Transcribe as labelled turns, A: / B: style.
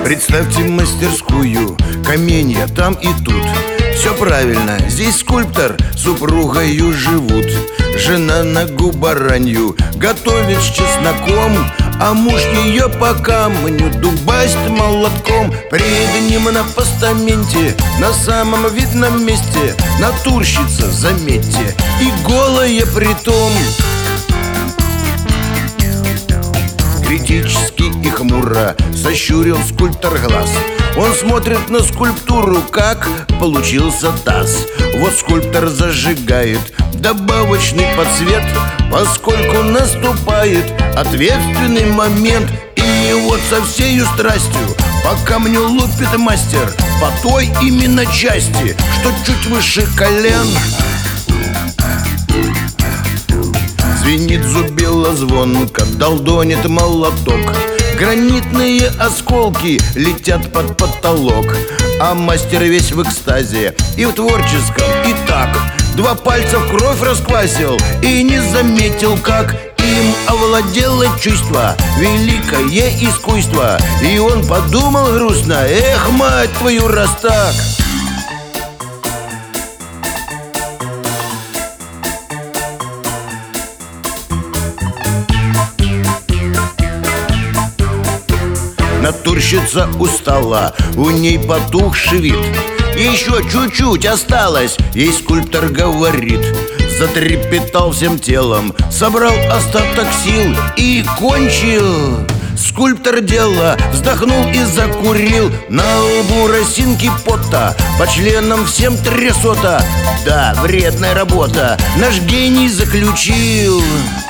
A: Представьте мастерскую, каменья там и тут. Все правильно, здесь скульптор с супругою живут. Жена ногу баранью готовит с чесноком, а муж ее по камню дубасть молотком. Пред ним на постаменте, на самом видном месте, натурщица, заметьте, и голая притом. Критически и хмуро сощурил скульптор глаз. Он смотрит на скульптуру, как получился таз. Вот скульптор зажигает добавочный подсвет, поскольку наступает ответственный момент. И вот со всею страстью по камню лупит мастер по той именно части, что чуть выше колен. Звенит зубило звонко, долдонит молоток. Гранитные осколки летят под потолок. А мастер весь в экстазе и в творческом. И так, 2 пальца в кровь расквасил и не заметил, как им овладело чувство, великое искусство. И он подумал грустно: эх, мать твою, раз так. Натурщица устала, у ней потухший вид. Еще чуть-чуть осталось, ей скульптор говорит. Затрепетал всем телом, собрал остаток сил и кончил. Скульптор дело вздохнул и закурил. На лбу росинки пота, по членам всем трясота. Да, вредная работа, наш гений заключил.